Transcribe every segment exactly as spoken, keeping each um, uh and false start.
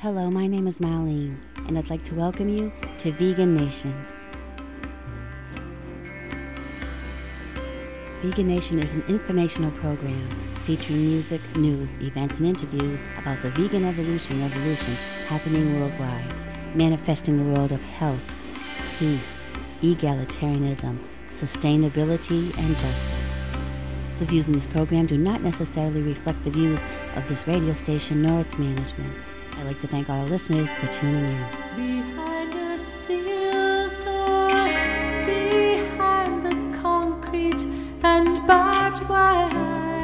Hello, my name is Marlene, and I'd like to welcome you to Vegan Nation. Vegan Nation is an informational program featuring music, news, events, and interviews about the vegan evolution revolution happening worldwide, manifesting a world of health, peace, egalitarianism, sustainability, and justice. The views in this program do not necessarily reflect the views of this radio station nor its management. I'd like to thank all our listeners for tuning in. Behind a steel door, behind the concrete and barbed wire,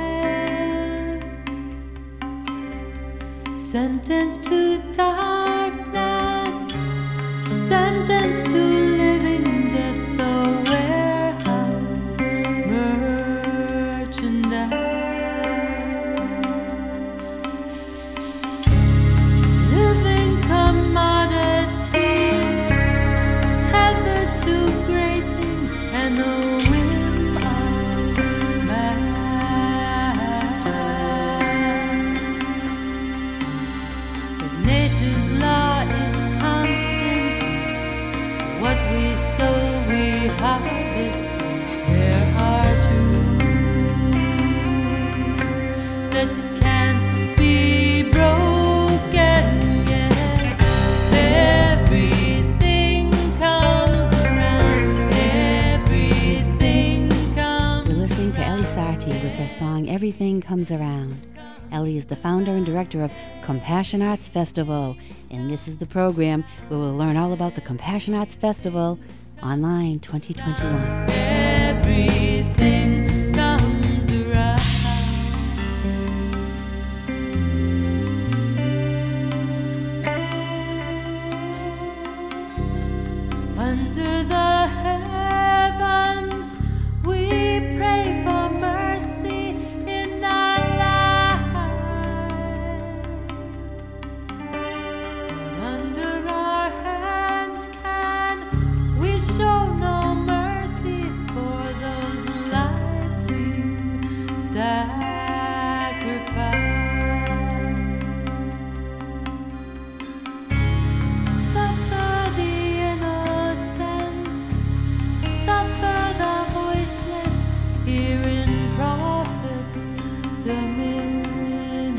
sentenced to darkness, sentenced to living death, the warehoused merchandise. Living commodities tethered to grating and the whim of man. But nature's law is constant. What we sow, we harvest. There are truths that can't be broken. Yes, everything comes around. Everything comes. We're listening to Ellie Sarti with her song Everything Comes Around. Ellie is the founder and director of Compassion Arts Festival, and this is the program where we'll learn all about the Compassion Arts Festival online twenty twenty-one. Everything comes around. Under the heavens, we pray for mercy in our lives. But under our hand, can we show no mercy for those lives we sacrifice? Suffer the innocent, suffer the voiceless here in prophet's dominion.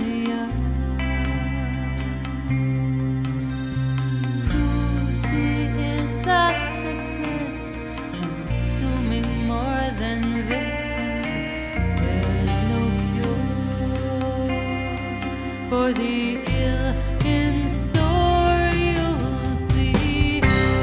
Cruelty is a sickness consuming more than victims. There's no cure for the ill in store. You'll see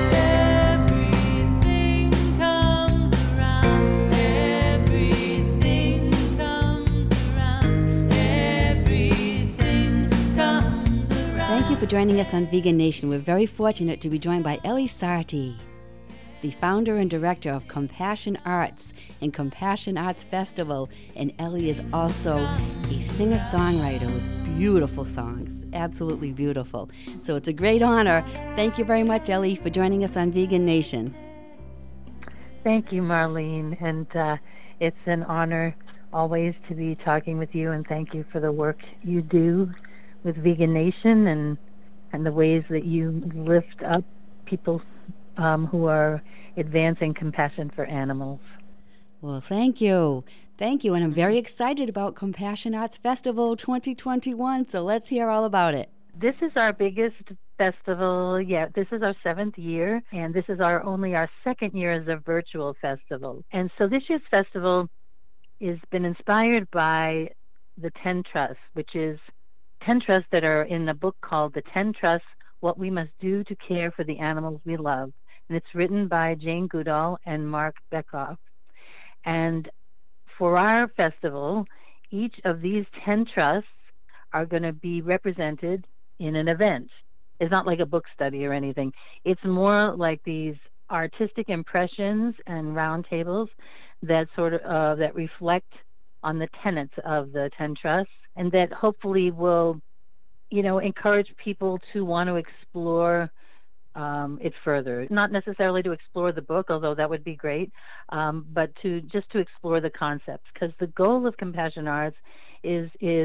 everything comes around. Everything comes around. Everything comes around. Thank you for joining us on Vegan Nation. We're very fortunate to be joined by Ellie Sarti, the founder and director of Compassion Arts and Compassion Arts Festival. And Ellie is also a singer-songwriter with beautiful songs, absolutely beautiful. So it's a great honor. Thank you very much, Ellie, for joining us on Vegan Nation. Thank you, Marlene, and uh, it's an honor always to be talking with you, and thank you for the work you do with Vegan Nation and and the ways that you lift up people um, who are advancing compassion for animals. Well, thank you. Thank you, and I'm very excited about Compassion Arts Festival twenty twenty-one, so let's hear all about it. This is our biggest festival yet. This is our seventh year, and this is our only our second year as a virtual festival. And so this year's festival has been inspired by the ten trusts, which is ten trusts that are in a book called The ten Trusts, What We Must Do to Care for the Animals We Love. And it's written by Jane Goodall and Mark Bekoff. And for our festival, each of these ten trusts are going to be represented in an event. It's not like a book study or anything. It's more like these artistic impressions and roundtables that sort of uh, that reflect on the tenets of the ten trusts, and that hopefully will, you know, encourage people to want to explore um, it further. Not necessarily to explore the book, although that would be great, um, but to just to explore the concepts. Because the goal of Compassion Arts is is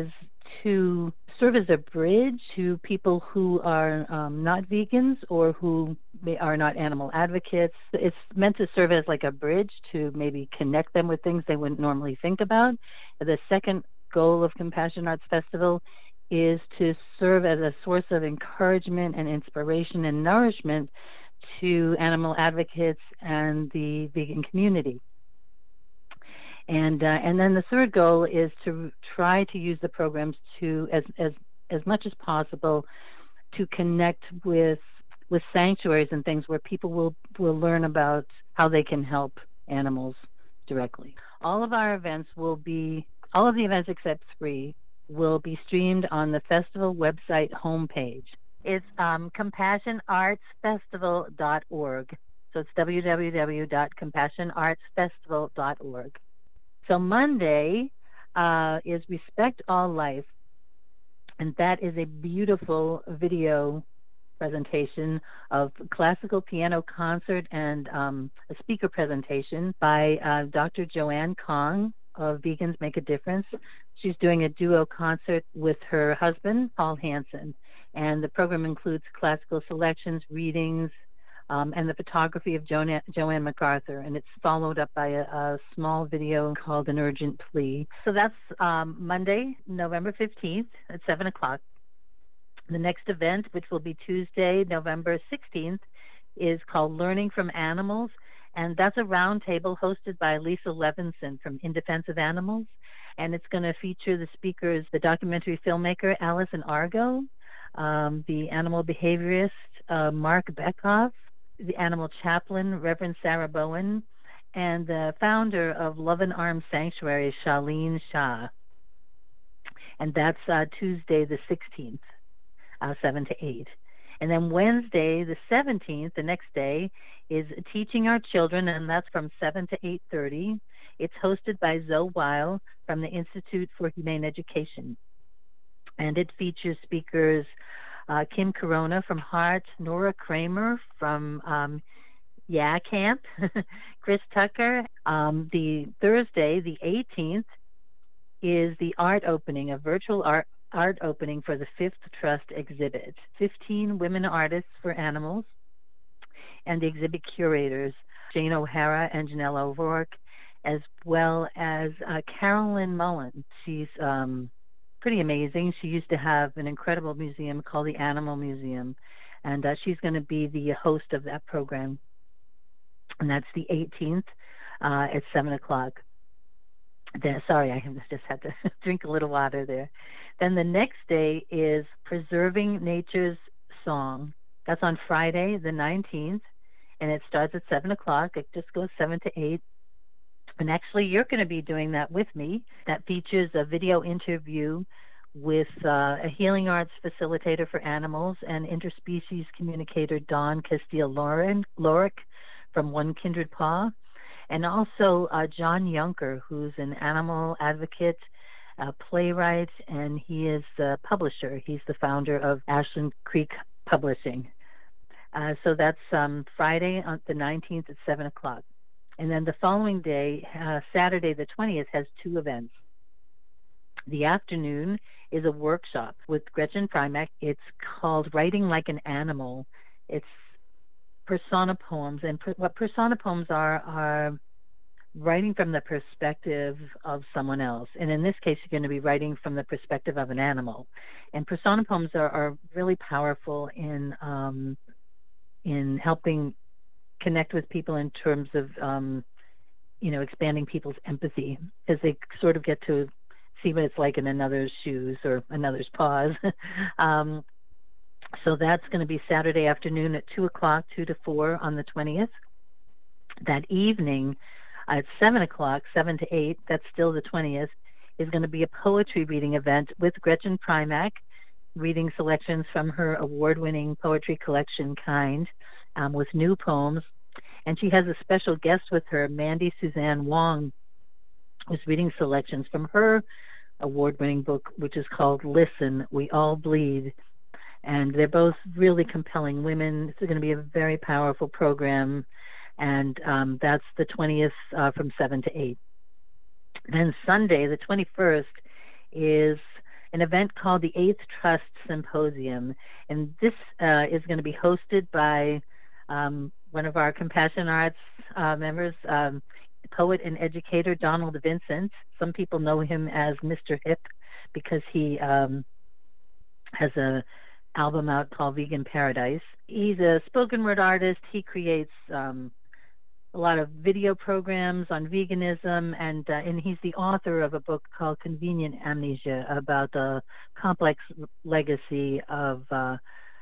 to serve as a bridge to people who are um, not vegans or who may, are not animal advocates. It's meant to serve as like a bridge to maybe connect them with things they wouldn't normally think about. The second goal of Compassion Arts Festival is to serve as a source of encouragement and inspiration and nourishment to animal advocates and the vegan community. And uh, and then the third goal is to try to use the programs to as as as much as possible to connect with with sanctuaries and things where people will will learn about how they can help animals directly. All of our events will be all of the events except three will be streamed on the festival website homepage. It's um, compassion arts festival dot org. So it's w w w dot compassion arts festival dot org. So Monday uh, is Respect All Life, and that is a beautiful video presentation of classical piano concert and um, a speaker presentation by uh, Doctor Joanne Kong of Vegans Make a Difference. She's doing a duo concert with her husband, Paul Hansen, and the program includes classical selections, readings, Um, and the photography of Joanne, Joanne MacArthur, and it's followed up by a, a small video called An Urgent Plea. So that's um, Monday, November fifteenth at seven o'clock. The next event, which will be Tuesday, November sixteenth, is called Learning from Animals, and that's a roundtable hosted by Lisa Levinson from In Defense of Animals, and it's going to feature the speakers, the documentary filmmaker Alison Argo, um, the animal behaviorist uh, Mark Beckhoff, the animal chaplain, Reverend Sarah Bowen, and the founder of Love and Arms Sanctuary, Charlene Shah. And that's uh, Tuesday the sixteenth, uh, seven to eight. And then Wednesday the seventeenth, the next day, is Teaching Our Children, and that's from seven to eight thirty. It's hosted by Zoe Weil from the Institute for Humane Education. And it features speakers Uh, Kim Corona from Heart, Nora Kramer from um, Yeah Camp, Chris Tucker. Um, the Thursday, the eighteenth, is the art opening, a virtual art, art opening for the Fifth Trust exhibit. fifteen women artists for animals, and the exhibit curators, Jane O'Hara and Janelle O'Rourke, as well as uh, Carolyn Mullen. She's um, pretty amazing. She used to have an incredible museum called the Animal Museum, and uh, she's going to be the host of that program. And that's the eighteenth uh, at seven o'clock. Then, sorry, I just had to drink a little water there. Then the next day is Preserving Nature's Song. That's on Friday, the nineteenth, and it starts at seven o'clock. It just goes seven to eight. And actually, you're going to be doing that with me. That features a video interview with uh, a healing arts facilitator for animals and interspecies communicator Dawn Castile-Lorick from One Kindred Paw, and also uh, John Yunker, who's an animal advocate, uh, playwright, and he is the publisher. He's the founder of Ashland Creek Publishing. Uh, so that's um, Friday, on the nineteenth at seven o'clock. And then the following day, uh, Saturday the twentieth, has two events. The afternoon is a workshop with Gretchen Primack. It's called Writing Like an Animal. It's persona poems. And per- what persona poems are, are writing from the perspective of someone else. And in this case, you're going to be writing from the perspective of an animal. And persona poems are, are really powerful in um, in helping connect with people in terms of, um, you know, expanding people's empathy as they sort of get to see what it's like in another's shoes or another's paws. um, so that's going to be Saturday afternoon at two o'clock, two to four on the twentieth. That evening at seven o'clock, seven to eight, that's still the twentieth, is going to be a poetry reading event with Gretchen Primack, reading selections from her award-winning poetry collection, Kind, um, with new poems. And she has a special guest with her, Mandy Suzanne Wong, who's reading selections from her award-winning book, which is called Listen, We All Bleed. And they're both really compelling women. It's going to be a very powerful program. And um, that's the twentieth uh, from seven to eight. Then Sunday, the twenty-first, is an event called the Eighth Trust Symposium. And this uh, is going to be hosted by um, one of our Compassion Arts uh, members, um, poet and educator Donald Vincent. Some people know him as Mister Hip because he um, has a album out called Vegan Paradise. He's a spoken word artist. He creates um, a lot of video programs on veganism, and uh, and he's the author of a book called Convenient Amnesia about the complex legacy of uh,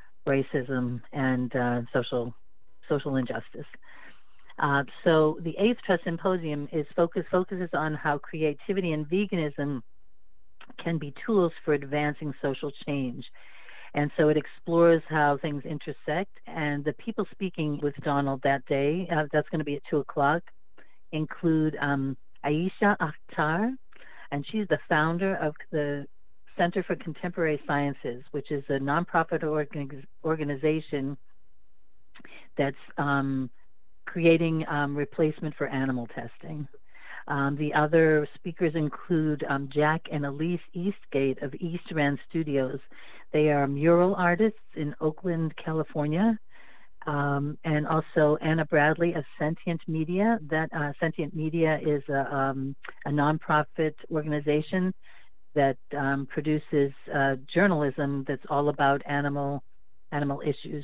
racism and uh, social social injustice. Uh, so the Eighth Trust Symposium is focus focuses on how creativity and veganism can be tools for advancing social change. And so it explores how things intersect. And the people speaking with Donald that day, uh, that's going to be at two o'clock, include um, Aisha Akhtar, and she's the founder of the Center for Contemporary Sciences, which is a nonprofit organ- organization that's um, creating um, replacement for animal testing. Um, the other speakers include um, Jack and Elise Eastgate of East Rand Studios. They are mural artists in Oakland, California, um, and also Anna Bradley of Sentient Media. That uh, Sentient Media is a, um, a nonprofit organization that um, produces uh, journalism that's all about animal animal issues,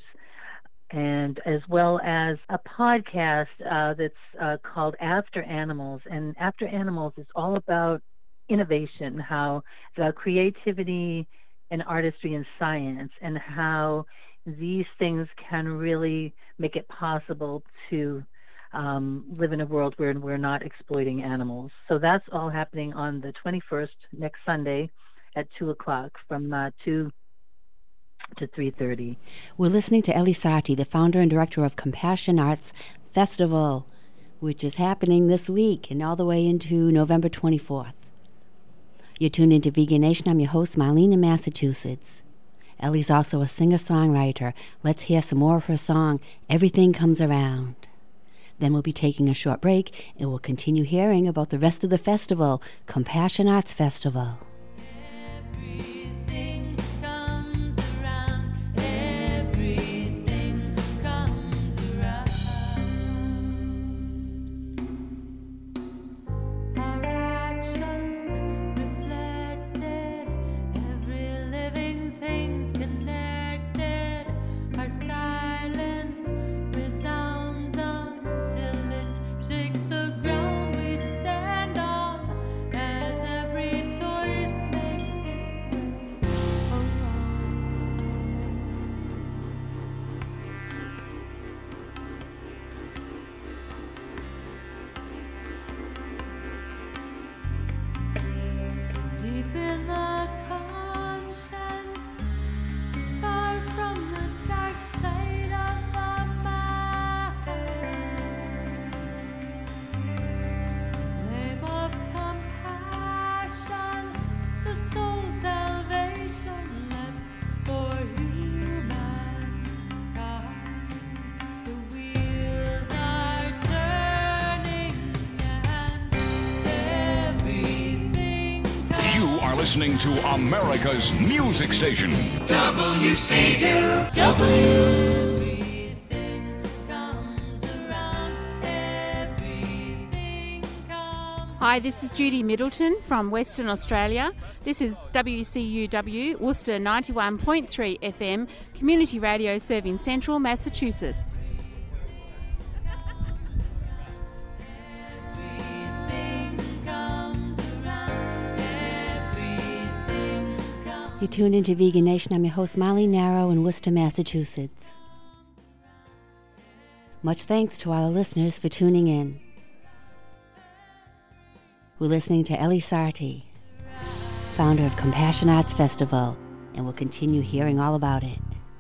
and as well as a podcast uh, that's uh, called After Animals. And After Animals is all about innovation, how the creativity and artistry and science, and how these things can really make it possible to um, live in a world where we're not exploiting animals. So that's all happening on the twenty-first, next Sunday at two o'clock from uh, two to three thirty. We're listening to Ellie Sarti, the founder and director of Compassion Arts Festival, which is happening this week and all the way into November twenty-fourth. You're tuned into Vegan Nation. I'm your host, Marlene in Massachusetts. Ellie's also a singer-songwriter. Let's hear some more of her song, Everything Comes Around. Then we'll be taking a short break, and we'll continue hearing about the rest of the festival, Compassion Arts Festival. Everything comes around. Everything comes around. Our actions reflected. Every living thing's connected. Our silence resounds until it shakes the ground we stand on. As every choice makes its way around. Deep in the conscience, far from the dark side of the mind, flame of compassion, the soul's salvation left for humankind. The wheels are turning and everything comes. You are listening to America's music station. Everything comes around. Everything comes. Hi, this is Judy Middleton from Western Australia. This is W C U W Worcester ninety-one point three F M, community radio serving central Massachusetts. Everything comes around. Everything comes. You're tuned into Vegan Nation. I'm your host, Molly Narrow in Worcester, Massachusetts. Much thanks to our listeners for tuning in. We're listening to Ellie Sarti, founder of Compassion Arts Festival, and we'll continue hearing all about it.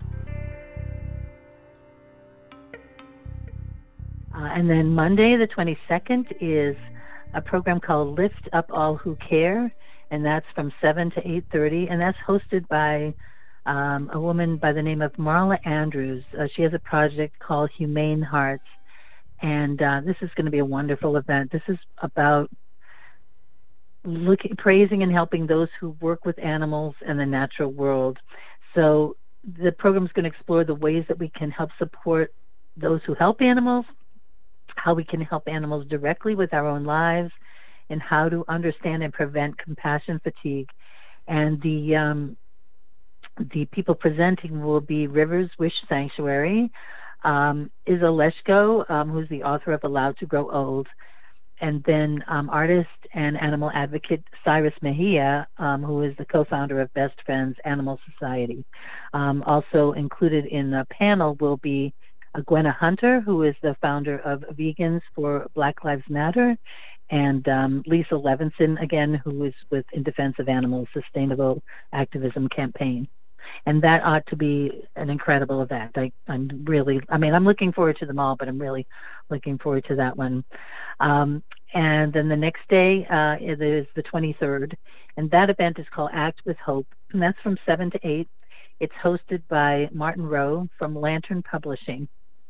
Uh, and then Monday, the twenty-second, is a program called Lift Up All Who Care, and that's from seven to eight thirty, and that's hosted by um, a woman by the name of Marla Andrews. Uh, she has a project called Humane Hearts, and uh, this is going to be a wonderful event. This is about look, praising and helping those who work with animals and the natural world. So the program is going to explore the ways that we can help support those who help animals, how we can help animals directly with our own lives, and how to understand and prevent compassion fatigue. And the um, the people presenting will be Rivers Wish Sanctuary, um, Isa Leshko, um, who's the author of Allowed to Grow Old, and then um, artist and animal advocate Cyrus Mejia, um, who is the co-founder of Best Friends Animal Society. Um, also included in the panel will be uh, Gwenna Hunter, who is the founder of Vegans for Black Lives Matter, and um, Lisa Levinson, again, who is with In Defense of Animals Sustainable Activism Campaign. And that ought to be an incredible event. I, I'm really, I mean, I'm looking forward to them all, but I'm really looking forward to that one. Um, and then the next day uh, it is the twenty-third, and that event is called Act with Hope, and that's from seven to eight. It's hosted by Martin Rowe from Lantern Publishing.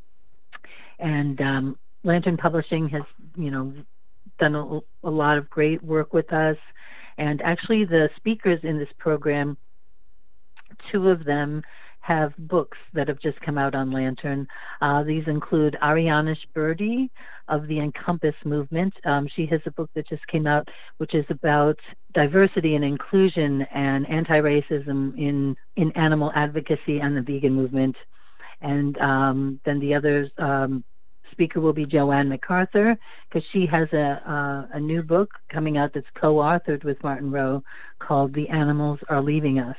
And um, Lantern Publishing has, you know, done a, a lot of great work with us. And actually the speakers in this program, two of them have books that have just come out on Lantern. Uh, these include Ariana Shberdi of the Encompass Movement. Um, she has a book that just came out, which is about diversity and inclusion and anti-racism in, in animal advocacy and the vegan movement. And um, then the other um, speaker will be Joanne MacArthur, because she has a, a, a new book coming out that's co-authored with Martin Rowe called The Animals Are Leaving Us.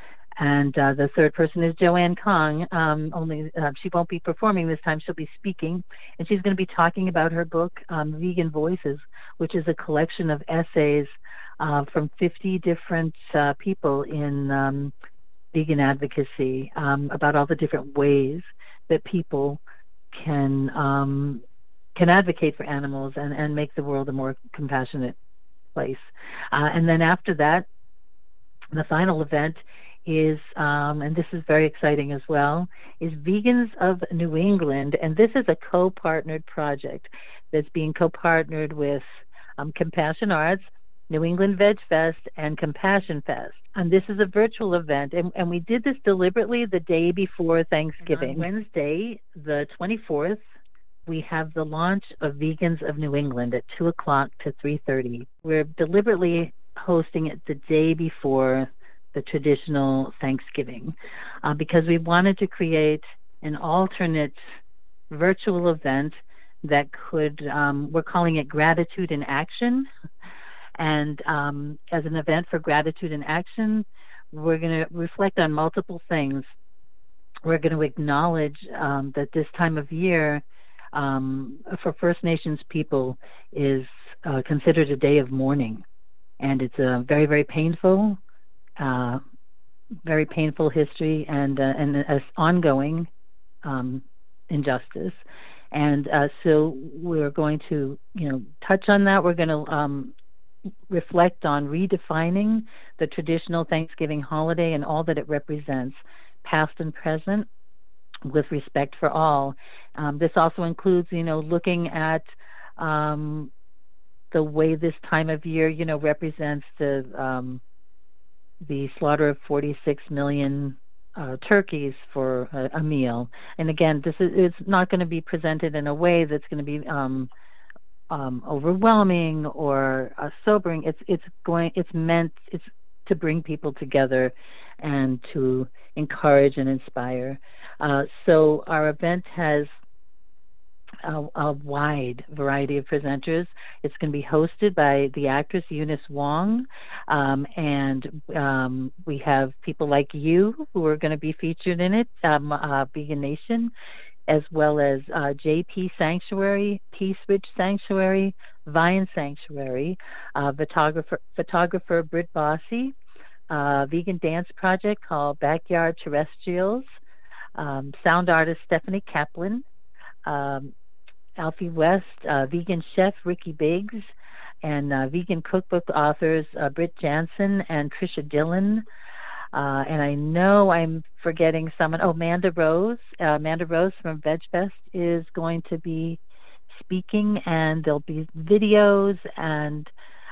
And uh, the third person is Joanne Kong. Um, only uh, she won't be performing this time. She'll be speaking, and she's going to be talking about her book, um, Vegan Voices, which is a collection of essays uh, from fifty different uh, people in um, vegan advocacy um, about all the different ways that people can um, can advocate for animals and, and make the world a more compassionate place. Uh, and then after that, the final event is, um, and this is very exciting as well, is Vegans of New England. And this is a co-partnered project that's being co-partnered with um, Compassion Arts, New England Veg Fest, and Compassion Fest. And this is a virtual event, and, and we did this deliberately the day before Thanksgiving. And on Wednesday, the twenty-fourth, we have the launch of Vegans of New England at two o'clock to three thirty. We're deliberately hosting it the day before the traditional Thanksgiving, uh, because we wanted to create an alternate virtual event that could, um, we're calling it Gratitude in Action. And um, as an event for Gratitude in Action, we're going to reflect on multiple things. We're going to acknowledge um, that this time of year um, for First Nations people is uh, considered a day of mourning. And it's a very, very painful Uh, very painful history and uh, and an ongoing um, injustice, and uh, so we're going to you know touch on that. We're going to um, reflect on redefining the traditional Thanksgiving holiday and all that it represents, past and present, with respect for all. Um, this also includes you know looking at um, the way this time of year you know represents the um, the slaughter of forty-six million uh, turkeys for a, a meal. And again, this is it's not going to be presented in a way that's going to be um, um, overwhelming or uh, sobering. It's it's going it's meant it's to bring people together and to encourage and inspire. Uh, so our event has A, a wide variety of presenters. It's going to be hosted by the actress Eunice Wong, um, and um, we have people like you who are going to be featured in it, um, uh, Vegan Nation, as well as uh, J P Sanctuary, Peace Ridge Sanctuary, Vine Sanctuary, uh, photographer, photographer Britt Bossy, uh, vegan dance project called Backyard Terrestrials, um, sound artist Stephanie Kaplan, um, Alfie West, uh, vegan chef Ricky Biggs, and uh, vegan cookbook authors uh, Britt Jansen and Trisha Dillon. Uh, and I know I'm forgetting someone. Oh, Amanda Rose. Uh, Amanda Rose from VegFest is going to be speaking, and there'll be videos and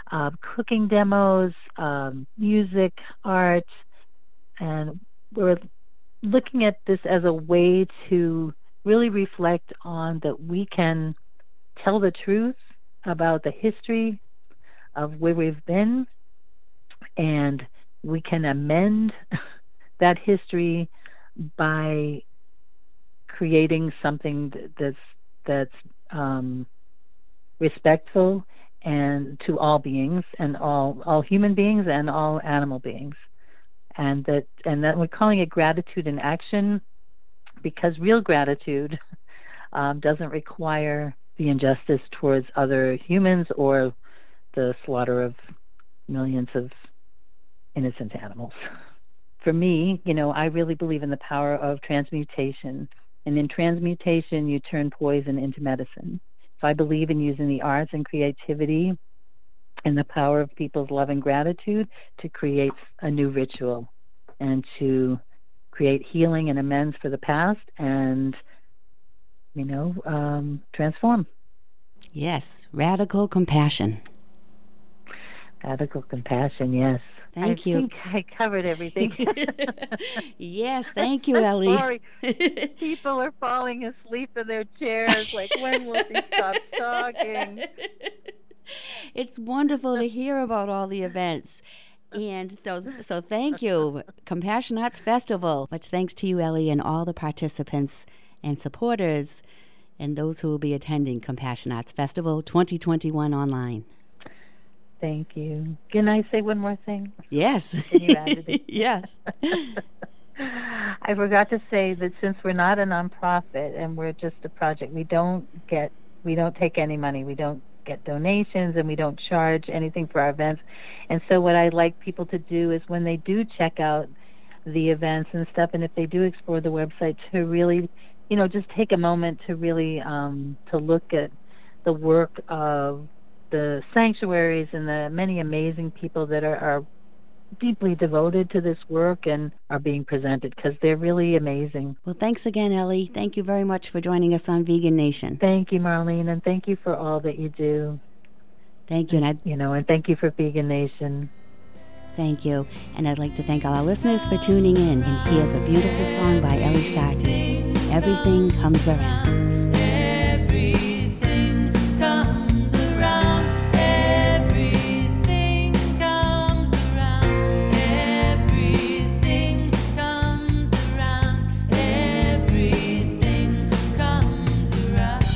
uh, cooking demos, um, music, art, and we're looking at this as a way to really reflect on that we can tell the truth about the history of where we've been, and we can amend that history by creating something that's that's um, respectful and to all beings and all all human beings and all animal beings, and that and that we're calling it gratitude in action, because real gratitude um, doesn't require the injustice towards other humans or the slaughter of millions of innocent animals. For me, you know, I really believe in the power of transmutation. And in transmutation, you turn poison into medicine. So I believe in using the arts and creativity and the power of people's love and gratitude to create a new ritual and to create healing and amends for the past and, you know, um, transform. Yes, radical compassion. Radical compassion, yes. Thank I you. think I covered everything. Yes, thank you, Ellie. Sorry. People are falling asleep in their chairs, like, when will she stop talking? It's wonderful to hear about all the events. And so, so thank you, Compassion Arts Festival. Much thanks to you, Ellie, and all the participants and supporters and those who will be attending Compassion Arts Festival twenty twenty-one online. Thank you. Can I say one more thing? Yes. Can you add it? Yes. I forgot to say that since we're not a nonprofit and we're just a project, we don't get, we don't take any money. We don't get donations, and we don't charge anything for our events. And so what I like people to do is when they do check out the events and stuff, and if they do explore the website, to really, you know, just take a moment to really um, to look at the work of the sanctuaries and the many amazing people that are, are deeply devoted to this work and are being presented, because they're really amazing. Well, thanks again, Ellie. Thank you very much for joining us on Vegan Nation. Thank you, Marlene, and thank you for all that you do. Thank you, and I You know, and thank you for Vegan Nation. thank you, and I'd like to thank all our listeners for tuning in. And here's a beautiful song by Ellie Sarti. Everything comes around. Everything comes around. Everything comes around. Everything comes around. Everything comes around.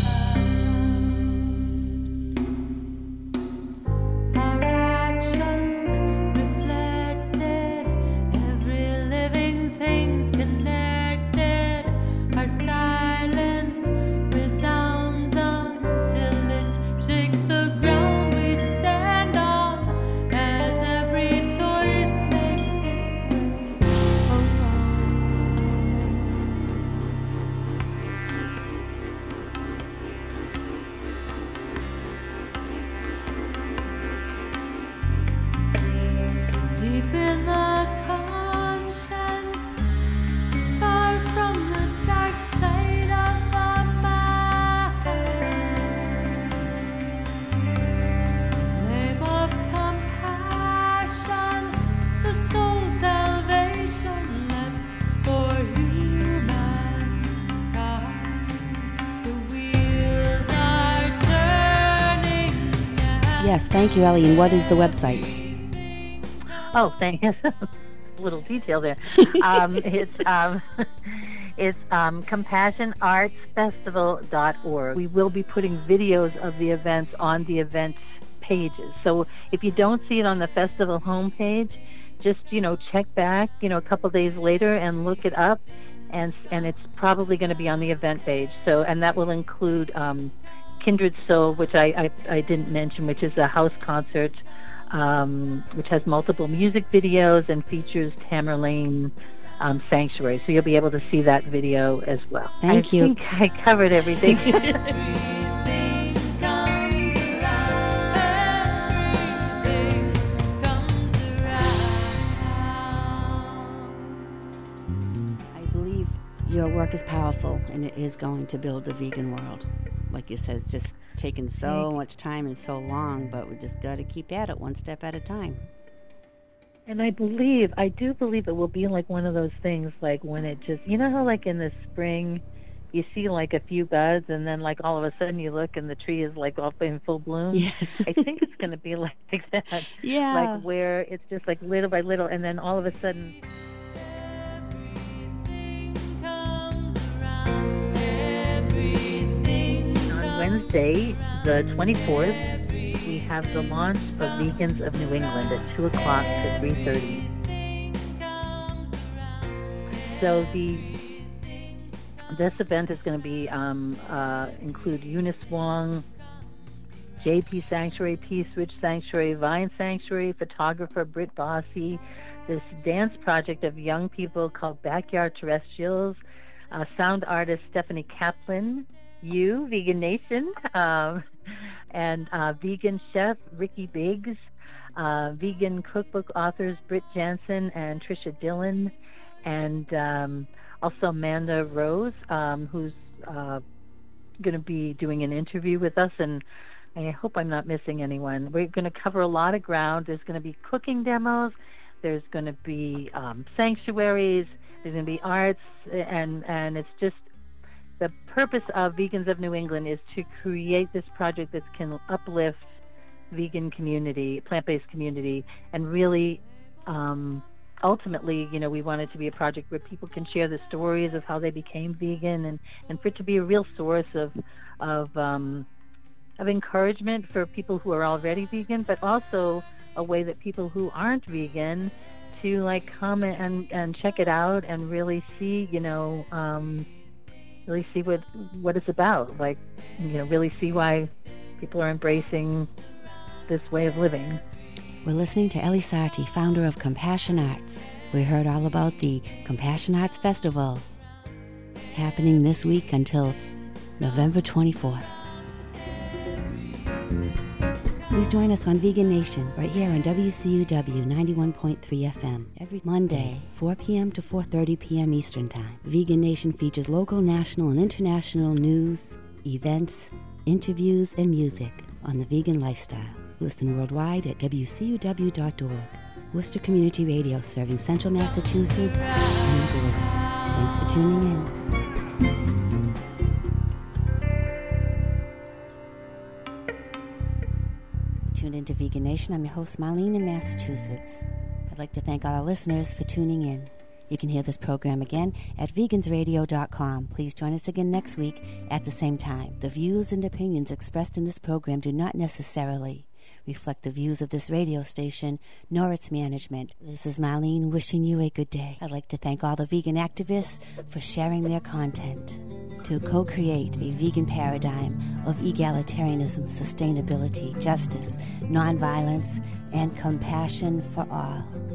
Our actions reflected. Every living thing's connected. Our silence resounds until it shakes the ground we stand on, as every choice makes its way along. Deep in the conscience, far from the dark side of the mind, flame of compassion, the soul's salvation left for humankind. The wheels are turning now. Yes, thank you, Ellie. And what is the website? Oh, thank you. Little detail there. Um, it's um, it's um, compassion arts festival dot org. We will be putting videos of the events on the event pages. So if you don't see it on the festival homepage, just, you know, check back, you know, a couple days later and look it up, and and it's probably going to be on the event page. So, and that will include um, Kindred Soul, which I, I I didn't mention, which is a house concert. Um, which has multiple music videos and features Tamerlane um, Sanctuary. So you'll be able to see that video as well. Thank I you. think I covered everything. Everything comes around. Everything comes around. I believe your work is powerful, and it is going to build a vegan world. like you said, it's just taken so much time and so long, but we just got to keep at it one step at a time. And I believe, I do believe it will be like one of those things, like when it just, you know how like in the spring you see like a few buds and then like all of a sudden you look and the tree is like all in full bloom? Yes. I think it's going to be like that. Yeah. Like where it's just like little by little and then all of a sudden. On Wednesday, the twenty-fourth, we have the launch of Vegans of New England at two o'clock to three thirty. So the this event is going to be um, uh, include Eunice Wong, J P Sanctuary, Peace Ridge Sanctuary, Vine Sanctuary, photographer Britt Bossy, this dance project of young people called Backyard Terrestrials, uh, sound artist Stephanie Kaplan, you, Vegan Nation, um, and uh, vegan chef Ricky Biggs, uh, vegan cookbook authors Britt Jansen and Trisha Dillon, and um, also Amanda Rose, um, who's uh, going to be doing an interview with us, and I hope I'm not missing anyone. We're going to cover a lot of ground. There's going to be cooking demos. There's going to be um, sanctuaries. There's going to be arts, and and it's just the purpose of Vegans of New England is to create this project that can uplift vegan community, plant-based community, and really, um, ultimately, you know, we want it to be a project where people can share the stories of how they became vegan, and, and for it to be a real source of of um, of encouragement for people who are already vegan, but also a way that people who aren't vegan to like come and and check it out and really see, you know, um, really see what what it's about. Like, you know, really see why people are embracing this way of living. We're listening to Ellie Sarti, founder of Compassion Arts. We heard all about the Compassion Arts Festival happening this week until November twenty-fourth. Please join us on Vegan Nation right here on W C U W ninety-one point three F M every Monday, four p.m. to four thirty p.m. Eastern Time. Vegan Nation features local, national, and international news, events, interviews, and music on the vegan lifestyle. Listen worldwide at W C U W dot org. Worcester Community Radio, serving Central Massachusetts and the border. Thanks for tuning in. Tuned into Vegan Nation. I'm your host, Marlene in Massachusetts. I'd like to thank all our listeners for tuning in. You can hear this program again at vegans radio dot com. Please join us again next week at the same time. The views and opinions expressed in this program do not necessarily reflect the views of this radio station nor its management. This is Marlene wishing you a good day. I'd like to thank all the vegan activists for sharing their content to co-create a vegan paradigm of egalitarianism, sustainability, justice, nonviolence, and compassion for all.